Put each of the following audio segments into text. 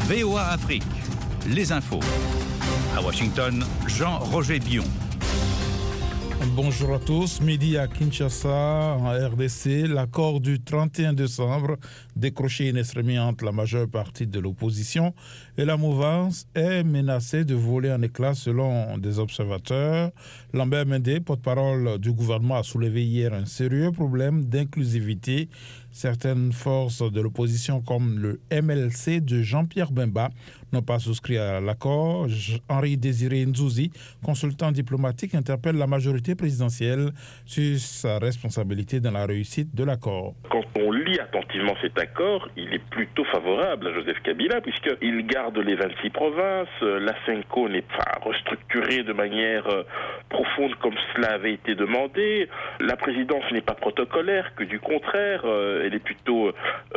VOA Afrique, les infos. À Washington, Jean-Roger Bion. Bonjour à tous. Midi à Kinshasa, en RDC, l'accord du 31 décembre décroché inextrémement entre la majeure partie de l'opposition et la mouvance est menacé de voler en éclats selon des observateurs. Lambert Mende, porte-parole du gouvernement, a soulevé hier un sérieux problème d'inclusivité. Certaines forces de l'opposition comme le MLC de Jean-Pierre Bemba n'ont pas souscrit à l'accord. Henri-Désiré Nzouzi, consultant diplomatique, interpelle la majorité présidentielle sur sa responsabilité dans la réussite de l'accord. Quand on lit attentivement cet accord, il est plutôt favorable à Joseph Kabila puisqu'il garde les 26 provinces, la CENCO n'est pas restructurée de manière profonde comme cela avait été demandé, la présidence n'est pas protocolaire, que du contraire, elle est plutôt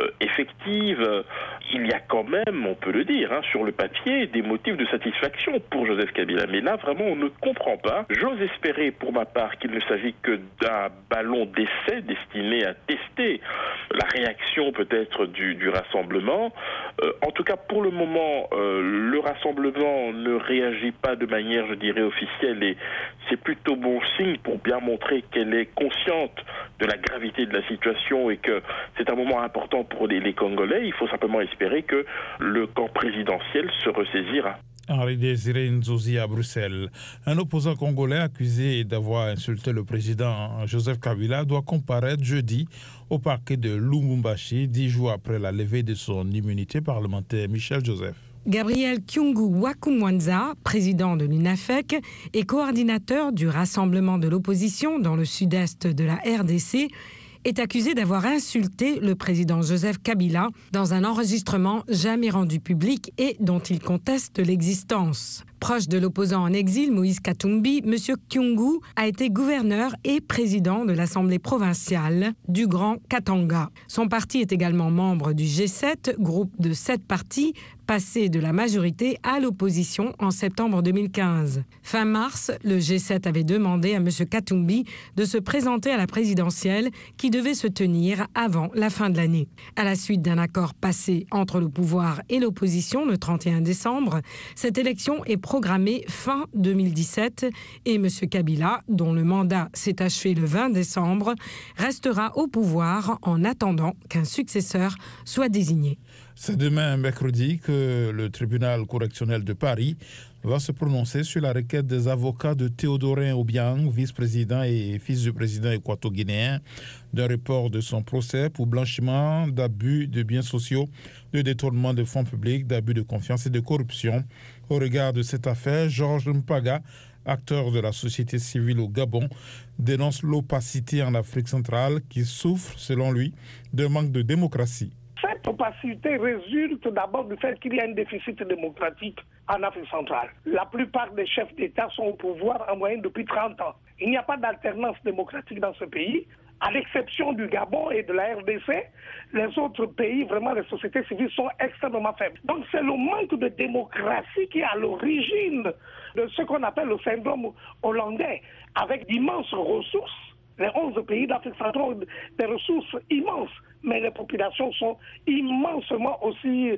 effective. Il y a quand même, on peut le dire, sur le papier, des motifs de satisfaction pour Joseph Kabila. Mais là, vraiment, on ne comprend pas. J'ose espérer, pour ma part, qu'il ne s'agit que d'un ballon d'essai destiné à tester la réaction peut-être du rassemblement. En tout cas, pour le moment, le rassemblement ne réagit pas de manière, je dirais, officielle. Et c'est plutôt bon signe pour bien montrer qu'elle est consciente de la gravité de la situation et que c'est un moment important pour les Congolais. Il faut simplement espérer que le camp présidentiel se ressaisira. Henri-Désiré Nzouzi à Bruxelles. Un opposant congolais accusé d'avoir insulté le président Joseph Kabila doit comparaître jeudi au parquet de Lubumbashi, 10 jours après la levée de son immunité parlementaire. Michel Joseph. Gabriel Kyungu Wakumwanza, président de l'UNAFEC et coordinateur du Rassemblement de l'opposition dans le sud-est de la RDC, est accusé d'avoir insulté le président Joseph Kabila dans un enregistrement jamais rendu public et dont il conteste l'existence. Proche de l'opposant en exil, Moïse Katumbi, M. Kyungu a été gouverneur et président de l'Assemblée provinciale du Grand Katanga. Son parti est également membre du G7, groupe de 7 partis, passé de la majorité à l'opposition en septembre 2015. Fin mars, le G7 avait demandé à M. Katumbi de se présenter à la présidentielle qui devait se tenir avant la fin de l'année. À la suite d'un accord passé entre le pouvoir et l'opposition le 31 décembre, cette élection est programmée fin 2017 et M. Kabila, dont le mandat s'est achevé le 20 décembre, restera au pouvoir en attendant qu'un successeur soit désigné. C'est demain, mercredi, que le tribunal correctionnel de Paris va se prononcer sur la requête des avocats de Théodorin Obiang, vice-président et fils du président équato-guinéen, d'un report de son procès pour blanchiment d'abus de biens sociaux, de détournement de fonds publics, d'abus de confiance et de corruption. Au regard de cette affaire, Georges Mpaga, acteur de la société civile au Gabon, dénonce l'opacité en Afrique centrale qui souffre, selon lui, d'un manque de démocratie. Cette opacité résulte d'abord du fait qu'il y a un déficit démocratique en Afrique centrale. La plupart des chefs d'État sont au pouvoir en moyenne depuis 30 ans. Il n'y a pas d'alternance démocratique dans ce pays. À l'exception du Gabon et de la RDC, les autres pays, vraiment, les sociétés civiles sont extrêmement faibles. Donc c'est le manque de démocratie qui est à l'origine de ce qu'on appelle le syndrome hollandais, avec d'immenses ressources. Les 11 pays d'Afrique centrale ont des ressources immenses, mais les populations sont immensement aussi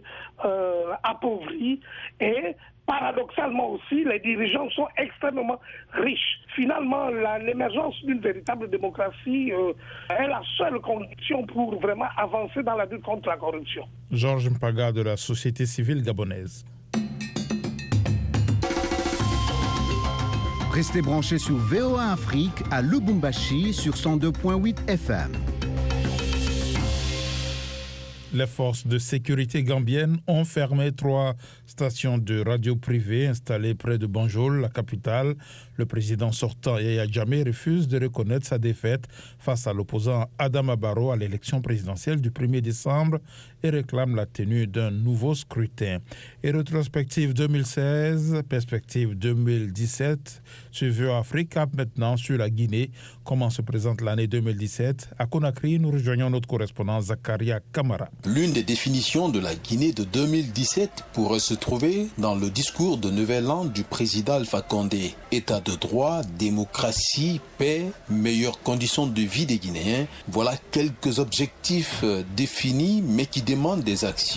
appauvries et paradoxalement aussi, les dirigeants sont extrêmement riches. Finalement, l'émergence d'une véritable démocratie est la seule condition pour vraiment avancer dans la lutte contre la corruption. Georges Mpaga de la société civile gabonaise. Restez branchés sur VOA Afrique à Lubumbashi sur 102.8 FM. Les forces de sécurité gambiennes ont fermé 3 stations de radio privées installées près de Banjul, la capitale. Le président sortant Yaya Jammeh refuse de reconnaître sa défaite face à l'opposant Adama Barrow à l'élection présidentielle du 1er décembre et réclame la tenue d'un nouveau scrutin. Et rétrospective 2016, perspective 2017, sur VOA Afrique, maintenant sur la Guinée. Comment se présente l'année 2017? À Conakry, nous rejoignons notre correspondant Zakaria Kamara. L'une des définitions de la Guinée de 2017 pourrait se trouver dans le discours de Nouvel An du président Alpha Condé. État de droit, démocratie, paix, meilleures conditions de vie des Guinéens. Voilà quelques objectifs définis mais qui demandent des actions.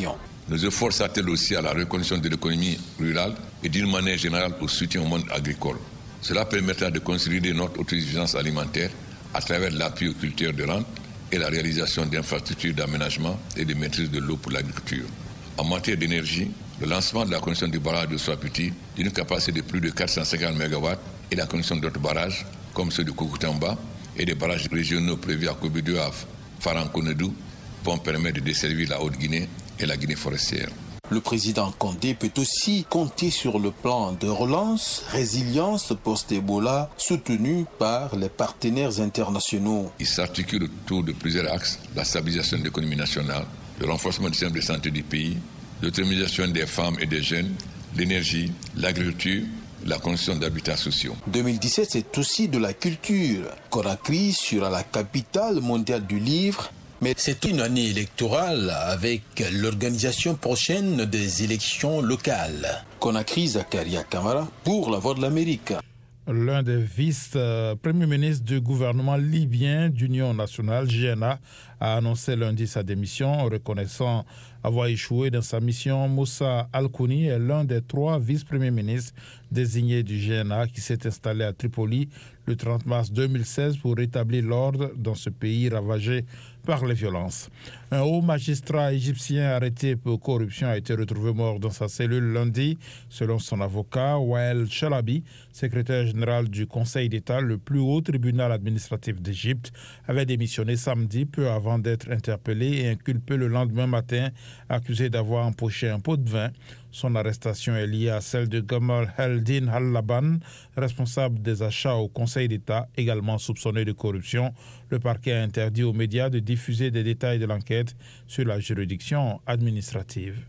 Nos efforts s'attellent aussi à la reconnaissance de l'économie rurale et d'une manière générale au soutien au monde agricole. Cela permettra de consolider notre autosuffisance alimentaire à travers l'appui aux cultures de rente et la réalisation d'infrastructures d'aménagement et de maîtrise de l'eau pour l'agriculture. En matière d'énergie, le lancement de la construction du barrage de Soapiti d'une capacité de plus de 450 MW et la construction d'autres barrages comme ceux de Kokoutamba et des barrages régionaux prévus à Kobidou à Farankounedou vont permettre de desservir la Haute-Guinée et la Guinée forestière. Le président Condé peut aussi compter sur le plan de relance, résilience post-Ebola, soutenu par les partenaires internationaux. Il s'articule autour de plusieurs axes: la stabilisation de l'économie nationale, le renforcement du système de santé du pays, l'autonomisation des femmes et des jeunes, l'énergie, l'agriculture, la construction d'habitats sociaux. 2017, c'est aussi de la culture. Conakry sera la capitale mondiale du livre. Mais c'est une année électorale avec l'organisation prochaine des élections locales. Conakry, Zakaria Kamara pour la Voix de l'Amérique. L'un des vice-premiers ministres du gouvernement libyen d'Union nationale, GNA, a annoncé lundi sa démission, reconnaissant avoir échoué dans sa mission. Moussa Al-Kouni est l'un des 3 vice-premiers ministres désignés du GNA qui s'est installé à Tripoli le 30 mars 2016 pour rétablir l'ordre dans ce pays ravagé par les violences. Un haut magistrat égyptien arrêté pour corruption a été retrouvé mort dans sa cellule lundi. Selon son avocat, Wael Chalabi, secrétaire général du Conseil d'État, le plus haut tribunal administratif d'Égypte, avait démissionné samedi peu avant d'être interpellé et inculpé le lendemain matin, accusé d'avoir empoché un pot de vin. Son arrestation est liée à celle de Gamal Eldin Al-Laban, responsable des achats au Conseil d'État, également soupçonné de corruption. Le parquet a interdit aux médias de diffuser des détails de l'enquête sur la juridiction administrative.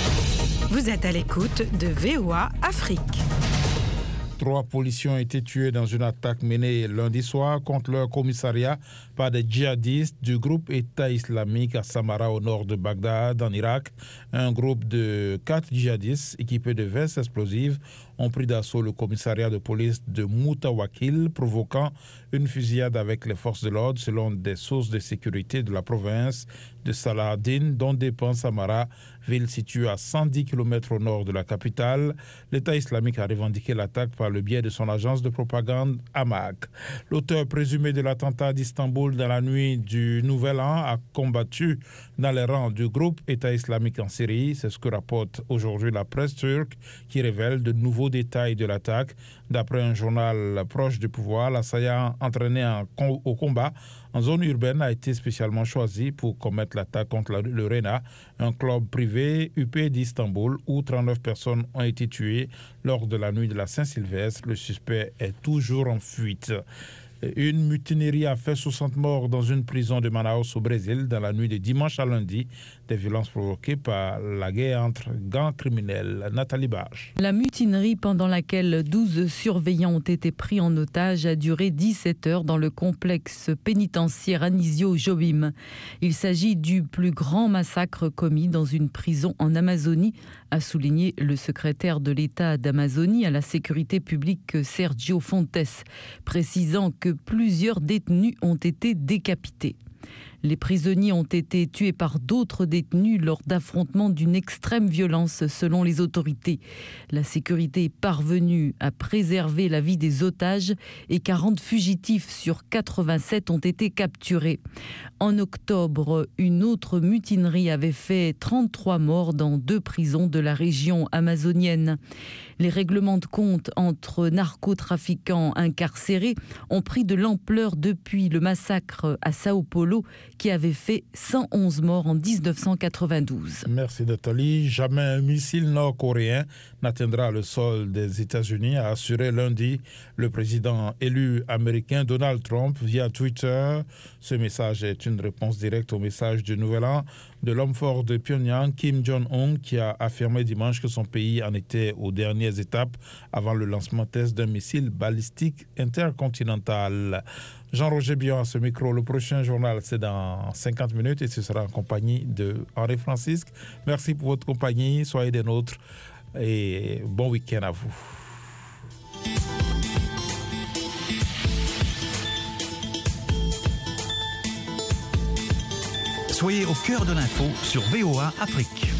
Vous êtes à l'écoute de VOA Afrique. 3 policiers ont été tués dans une attaque menée lundi soir contre leur commissariat par des djihadistes du groupe État islamique à Samara au nord de Bagdad en Irak. Un groupe de 4 djihadistes équipés de vestes explosives ont pris d'assaut le commissariat de police de Moutawakil, provoquant une fusillade avec les forces de l'ordre selon des sources de sécurité de la province de Salahdin, dont dépend Samara, ville située à 110 km au nord de la capitale. L'État islamique a revendiqué l'attaque par le biais de son agence de propagande Amaq. L'auteur présumé de l'attentat d'Istanbul dans la nuit du Nouvel An a combattu dans les rangs du groupe État islamique en Syrie. C'est ce que rapporte aujourd'hui la presse turque qui révèle de nouveaux détails de l'attaque. D'après un journal proche du pouvoir, l'assaillant entraîné au combat en zone urbaine a été spécialement choisi pour commettre l'attaque contre le RENA, un club privé UP d'Istanbul où 39 personnes ont été tuées lors de la nuit de la Saint-Sylvestre. Le suspect est toujours en fuite. Une mutinerie a fait 60 morts dans une prison de Manaus au Brésil dans la nuit de dimanche à lundi. Des violences provoquées par la guerre entre gangs criminels. Nathalie Barge. La mutinerie pendant laquelle 12 surveillants ont été pris en otage a duré 17 heures dans le complexe pénitentiaire Anísio Jobim. Il s'agit du plus grand massacre commis dans une prison en Amazonie, a souligné le secrétaire de l'État d'Amazonie à la sécurité publique Sergio Fontes, précisant que plusieurs détenus ont été décapités. Les prisonniers ont été tués par d'autres détenus lors d'affrontements d'une extrême violence selon les autorités. La sécurité est parvenue à préserver la vie des otages et 40 fugitifs sur 87 ont été capturés. En octobre, une autre mutinerie avait fait 33 morts dans 2 prisons de la région amazonienne. Les règlements de compte entre narcotrafiquants incarcérés ont pris de l'ampleur depuis le massacre à Sao Paulo qui avait fait 111 morts en 1992. Merci Nathalie. Jamais un missile nord-coréen n'atteindra le sol des États-Unis, a assuré lundi le président élu américain Donald Trump via Twitter. Ce message est une réponse directe au message du Nouvel An de l'homme fort de Pyongyang, Kim Jong-un, qui a affirmé dimanche que son pays en était aux dernières étapes avant le lancement test d'un missile balistique intercontinental. Jean-Roger Bion à ce micro. Le prochain journal, c'est dans 50 minutes et ce sera en compagnie de Henri Francisque. Merci pour votre compagnie. Soyez des nôtres et bon week-end à vous. Soyez au cœur de l'info sur VOA Afrique.